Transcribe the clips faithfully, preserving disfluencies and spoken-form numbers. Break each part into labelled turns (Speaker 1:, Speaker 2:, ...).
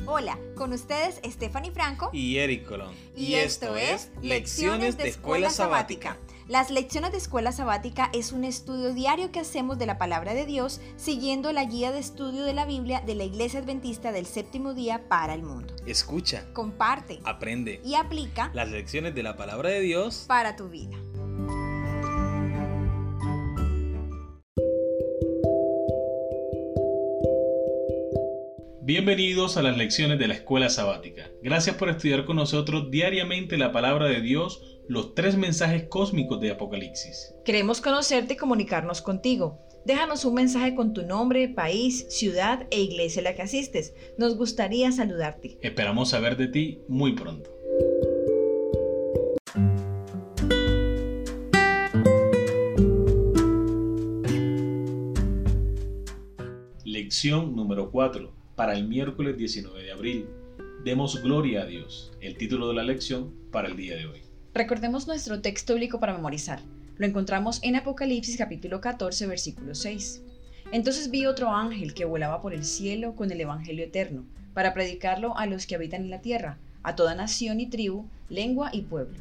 Speaker 1: Hola, con ustedes Stephanie Franco
Speaker 2: y Eric Colón.
Speaker 1: Y, y esto, esto es Lecciones de Escuela Sabática. Las Lecciones de Escuela Sabática es un estudio diario que hacemos de la Palabra de Dios siguiendo la guía de estudio de la Biblia de la Iglesia Adventista del Séptimo Día para el Mundo.
Speaker 2: Escucha,
Speaker 1: comparte,
Speaker 2: aprende
Speaker 1: y aplica
Speaker 2: las lecciones de la Palabra de Dios
Speaker 1: para tu vida.
Speaker 2: Bienvenidos a las lecciones de la Escuela Sabática. Gracias por estudiar con nosotros diariamente la Palabra de Dios, los tres mensajes cósmicos de Apocalipsis.
Speaker 1: Queremos conocerte y comunicarnos contigo. Déjanos un mensaje con tu nombre, país, ciudad e iglesia a la que asistes. Nos gustaría saludarte.
Speaker 2: Esperamos saber de ti muy pronto. Lección número cuatro. Para el miércoles diecinueve de abril. Demos gloria a Dios. El título de la lección para el día de hoy.
Speaker 1: Recordemos nuestro texto bíblico para memorizar. Lo encontramos en Apocalipsis capítulo catorce, versículo seis. Entonces vi otro ángel que volaba por el cielo con el evangelio eterno, para predicarlo a los que habitan en la tierra, a toda nación y tribu, lengua y pueblo.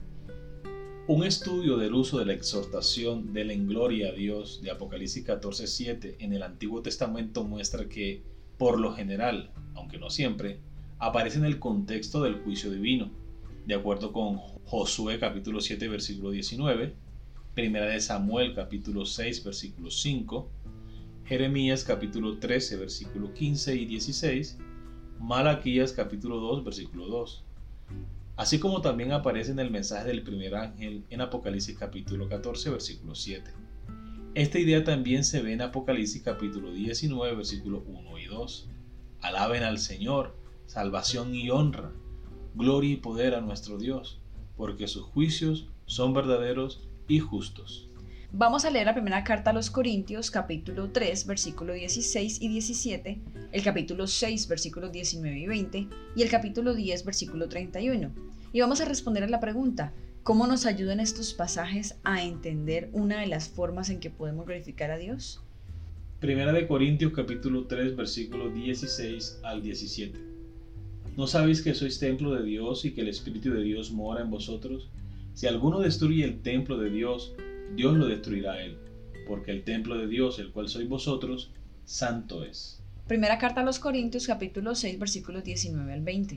Speaker 2: Un estudio del uso de la exhortación de la en gloria a Dios de Apocalipsis catorce, siete en el Antiguo Testamento muestra que, por lo general, aunque no siempre, aparece en el contexto del juicio divino, de acuerdo con Josué capítulo siete versículo diecinueve, Primera de Samuel capítulo seis versículo cinco, Jeremías capítulo trece versículo quince y dieciséis, Malaquías capítulo dos versículo dos, así como también aparece en el mensaje del primer ángel en Apocalipsis capítulo catorce versículo siete. Esta idea también se ve en Apocalipsis capítulo diecinueve, versículos uno y dos. Alaben al Señor, salvación y honra, gloria y poder a nuestro Dios, porque sus juicios son verdaderos y justos.
Speaker 1: Vamos a leer la primera carta a los Corintios, capítulo tres, versículos dieciséis y diecisiete, el capítulo seis, versículos diecinueve y veinte, y el capítulo diez, versículo treinta y uno. Y vamos a responder a la pregunta: ¿cómo nos ayudan estos pasajes a entender una de las formas en que podemos glorificar a Dios?
Speaker 2: Primera de Corintios capítulo tres versículos dieciséis al diecisiete. ¿No sabéis que sois templo de Dios y que el Espíritu de Dios mora en vosotros? Si alguno destruye el templo de Dios, Dios lo destruirá a él, porque el templo de Dios, el cual sois vosotros, santo es.
Speaker 1: Primera carta a los Corintios capítulo seis versículos diecinueve al veinte.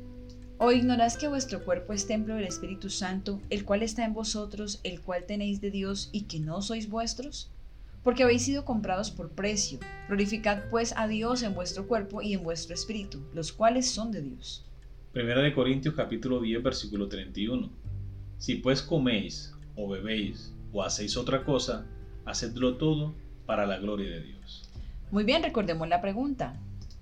Speaker 1: ¿O ignoráis que vuestro cuerpo es templo del Espíritu Santo, el cual está en vosotros, el cual tenéis de Dios, y que no sois vuestros? Porque habéis sido comprados por precio. Glorificad pues a Dios en vuestro cuerpo y en vuestro espíritu, los cuales son de Dios.
Speaker 2: Primera de Corintios capítulo diez versículo treinta y uno. Si pues coméis, o bebéis, o hacéis otra cosa, hacedlo todo para la gloria de Dios.
Speaker 1: Muy bien, recordemos la pregunta.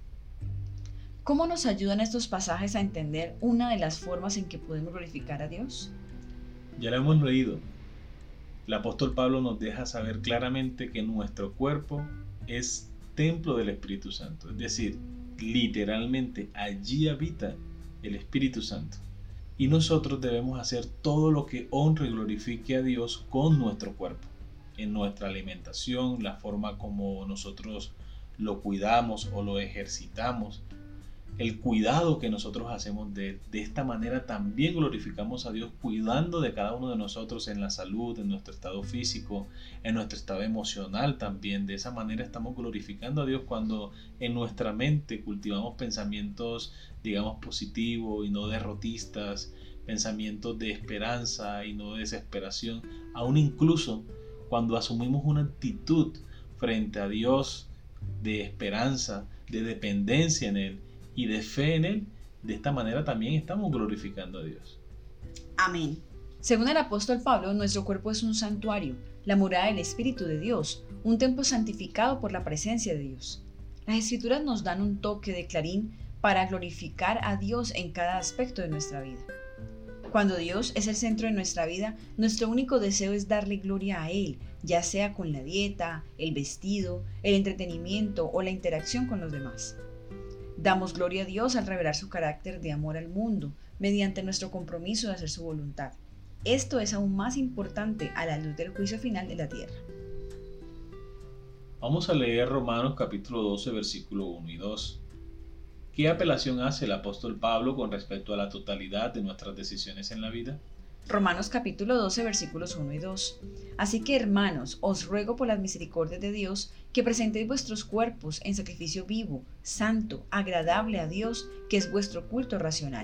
Speaker 1: ¿Cómo nos ayudan estos pasajes a entender una de las formas en que podemos glorificar a Dios?
Speaker 2: Ya lo hemos leído. El apóstol Pablo nos deja saber claramente que nuestro cuerpo es templo del Espíritu Santo. Es decir, literalmente allí habita el Espíritu Santo. Y nosotros debemos hacer todo lo que honre y glorifique a Dios con nuestro cuerpo. En nuestra alimentación, la forma como nosotros lo cuidamos o lo ejercitamos, el cuidado que nosotros hacemos de él. De esta manera también glorificamos a Dios, cuidando de cada uno de nosotros en la salud, en nuestro estado físico, en nuestro estado emocional también. De esa manera estamos glorificando a Dios cuando en nuestra mente cultivamos pensamientos, digamos, positivos y no derrotistas, pensamientos de esperanza y no de desesperación, aún incluso cuando asumimos una actitud frente a Dios de esperanza, de dependencia en Él y de fe en Él. De esta manera también estamos glorificando a Dios.
Speaker 1: Amén. Según el apóstol Pablo, nuestro cuerpo es un santuario, la morada del Espíritu de Dios, un templo santificado por la presencia de Dios. Las Escrituras nos dan un toque de clarín para glorificar a Dios en cada aspecto de nuestra vida. Cuando Dios es el centro de nuestra vida, nuestro único deseo es darle gloria a Él, ya sea con la dieta, el vestido, el entretenimiento o la interacción con los demás. Damos gloria a Dios al revelar su carácter de amor al mundo, mediante nuestro compromiso de hacer su voluntad. Esto es aún más importante a la luz del juicio final de la tierra.
Speaker 2: Vamos a leer Romanos capítulo doce, versículo uno y dos. ¿Qué apelación hace el apóstol Pablo con respecto a la totalidad de nuestras decisiones en la vida?
Speaker 1: Romanos capítulo doce versículos uno y dos. Así que, hermanos, os ruego por las misericordias de Dios que presentéis vuestros cuerpos en sacrificio vivo, santo, agradable a Dios, que es vuestro culto racional.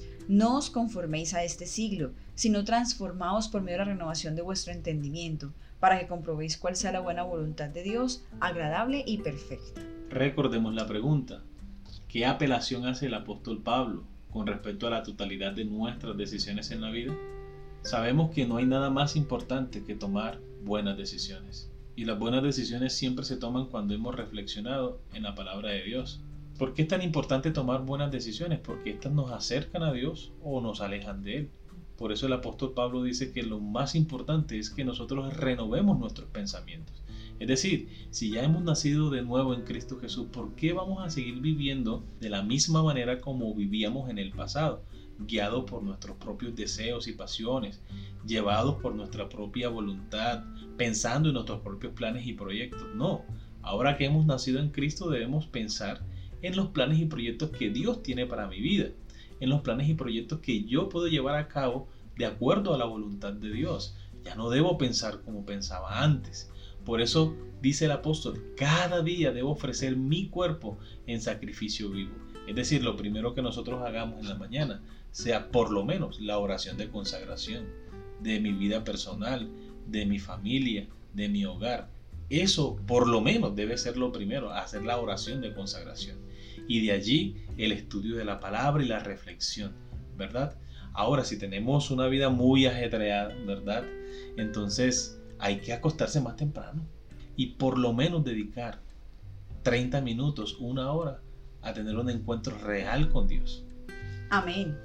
Speaker 1: No os conforméis a este siglo, sino transformaos por medio de la renovación de vuestro entendimiento, para que comprobéis cuál sea la buena voluntad de Dios, agradable y perfecta.
Speaker 2: Recordemos la pregunta. ¿Qué apelación hace el apóstol Pablo con respecto a la totalidad de nuestras decisiones en la vida? Sabemos que no hay nada más importante que tomar buenas decisiones. Y las buenas decisiones siempre se toman cuando hemos reflexionado en la palabra de Dios. ¿Por qué es tan importante tomar buenas decisiones? Porque estas nos acercan a Dios o nos alejan de Él. Por eso el apóstol Pablo dice que lo más importante es que nosotros renovemos nuestros pensamientos. Es decir, si ya hemos nacido de nuevo en Cristo Jesús, ¿por qué vamos a seguir viviendo de la misma manera como vivíamos en el pasado? Guiados por nuestros propios deseos y pasiones, llevados por nuestra propia voluntad, pensando en nuestros propios planes y proyectos. No, ahora que hemos nacido en Cristo debemos pensar en los planes y proyectos que Dios tiene para mi vida, en los planes y proyectos que yo puedo llevar a cabo de acuerdo a la voluntad de Dios. Ya no debo pensar como pensaba antes. Por eso dice el apóstol, cada día debo ofrecer mi cuerpo en sacrificio vivo. Es decir, lo primero que nosotros hagamos en la mañana sea por lo menos la oración de consagración de mi vida personal, de mi familia, de mi hogar. Eso por lo menos debe ser lo primero, hacer la oración de consagración. Y de allí el estudio de la palabra y la reflexión, ¿verdad? Ahora, si tenemos una vida muy ajetreada, ¿verdad? Entonces hay que acostarse más temprano y por lo menos dedicar treinta minutos, una hora a tener un encuentro real con Dios.
Speaker 1: Amén.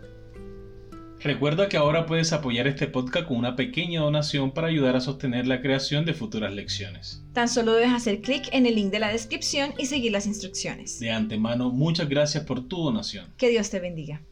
Speaker 2: Recuerda que ahora puedes apoyar este podcast con una pequeña donación para ayudar a sostener la creación de futuras lecciones.
Speaker 1: Tan solo debes hacer clic en el link de la descripción y seguir las instrucciones.
Speaker 2: De antemano, muchas gracias por tu donación.
Speaker 1: Que Dios te bendiga.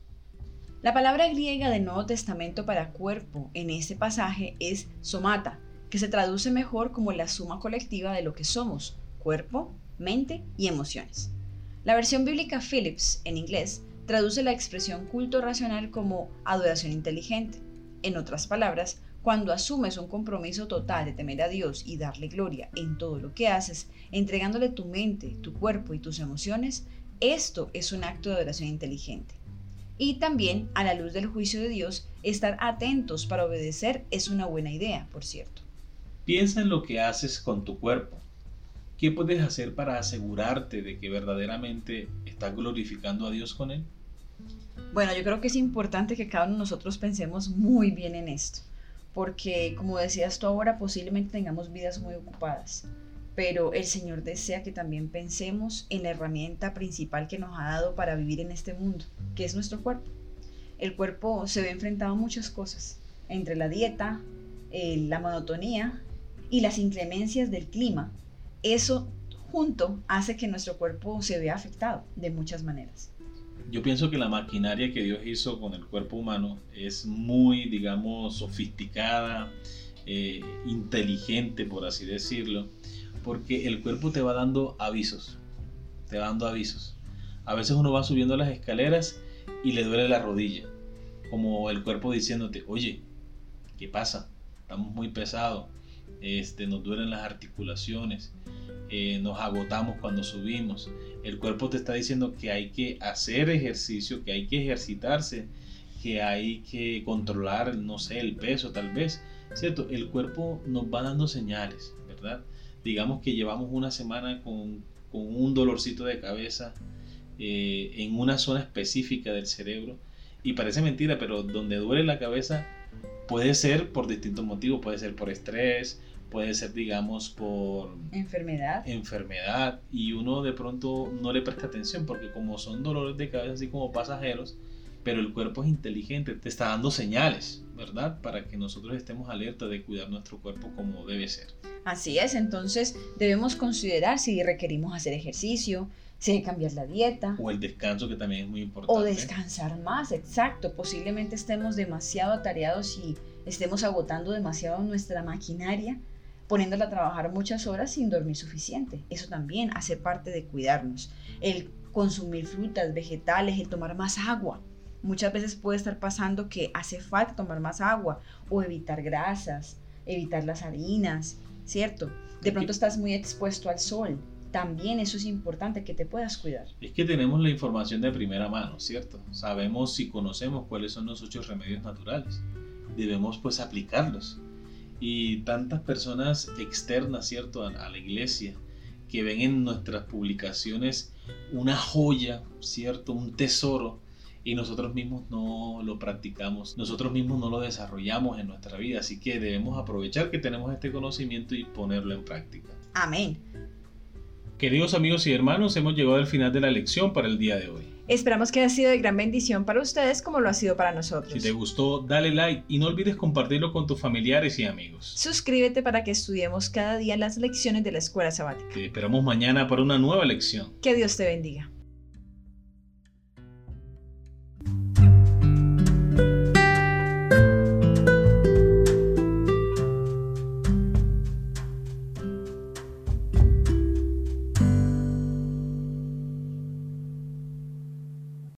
Speaker 1: La palabra griega del Nuevo Testamento para cuerpo en este pasaje es somata, que se traduce mejor como la suma colectiva de lo que somos, cuerpo, mente y emociones. La versión bíblica Phillips, en inglés, traduce la expresión culto racional como adoración inteligente. En otras palabras, cuando asumes un compromiso total de temer a Dios y darle gloria en todo lo que haces, entregándole tu mente, tu cuerpo y tus emociones, esto es un acto de adoración inteligente. Y también, a la luz del juicio de Dios, estar atentos para obedecer es una buena idea, por cierto.
Speaker 2: Piensa en lo que haces con tu cuerpo. ¿Qué puedes hacer para asegurarte de que verdaderamente estás glorificando a Dios con él?
Speaker 1: Bueno, yo creo que es importante que cada uno de nosotros pensemos muy bien en esto, porque como decías tú ahora, posiblemente tengamos vidas muy ocupadas, pero el Señor desea que también pensemos en la herramienta principal que nos ha dado para vivir en este mundo, que es nuestro cuerpo. El cuerpo se ve enfrentado a muchas cosas, entre la dieta, eh, la monotonía y las inclemencias del clima. Eso junto hace que nuestro cuerpo se vea afectado de muchas maneras.
Speaker 2: Yo pienso que la maquinaria que Dios hizo con el cuerpo humano es muy, digamos, sofisticada, eh, inteligente, por así decirlo, porque el cuerpo te va dando avisos, te va dando avisos. A veces uno va subiendo las escaleras y le duele la rodilla, como el cuerpo diciéndote, oye, ¿qué pasa? Estamos muy pesados, este, nos duelen las articulaciones. Eh, nos agotamos cuando subimos. El cuerpo te está diciendo que hay que hacer ejercicio, que hay que ejercitarse, que hay que controlar, no sé, el peso tal vez, ¿cierto? El cuerpo nos va dando señales, ¿verdad? Digamos que llevamos una semana con, con un dolorcito de cabeza eh, en una zona específica del cerebro y parece mentira, pero donde duele la cabeza puede ser por distintos motivos, puede ser por estrés, puede ser, digamos, por
Speaker 1: enfermedad.
Speaker 2: enfermedad y uno de pronto no le presta atención porque como son dolores de cabeza así como pasajeros, pero el cuerpo es inteligente, te está dando señales, ¿verdad? Para que nosotros estemos alerta de cuidar nuestro cuerpo como debe ser.
Speaker 1: Así es, entonces debemos considerar si requerimos hacer ejercicio, si hay que cambiar la dieta.
Speaker 2: O el descanso, que también es muy importante.
Speaker 1: O descansar más, exacto. Posiblemente estemos demasiado atareados y estemos agotando demasiado nuestra maquinaria, poniéndola a trabajar muchas horas sin dormir suficiente. Eso también hace parte de cuidarnos. El consumir frutas, vegetales, el tomar más agua. Muchas veces puede estar pasando que hace falta tomar más agua o evitar grasas, evitar las harinas, ¿cierto? De pronto estás muy expuesto al sol. También eso es importante, que te puedas cuidar.
Speaker 2: Es que tenemos la información de primera mano, ¿cierto? Sabemos y conocemos cuáles son los ocho remedios naturales. Debemos pues aplicarlos. Y tantas personas externas, ¿cierto? A, a la iglesia, que ven en nuestras publicaciones una joya, ¿cierto? Un tesoro, y nosotros mismos no lo practicamos, nosotros mismos no lo desarrollamos en nuestra vida, así que debemos aprovechar que tenemos este conocimiento y ponerlo en práctica.
Speaker 1: Amén.
Speaker 2: Queridos amigos y hermanos, hemos llegado al final de la lección para el día de hoy.
Speaker 1: Esperamos que haya sido de gran bendición para ustedes como lo ha sido para nosotros.
Speaker 2: Si te gustó, dale like y no olvides compartirlo con tus familiares y amigos.
Speaker 1: Suscríbete para que estudiemos cada día las lecciones de la escuela sabática.
Speaker 2: Te esperamos mañana para una nueva lección.
Speaker 1: Que Dios te bendiga.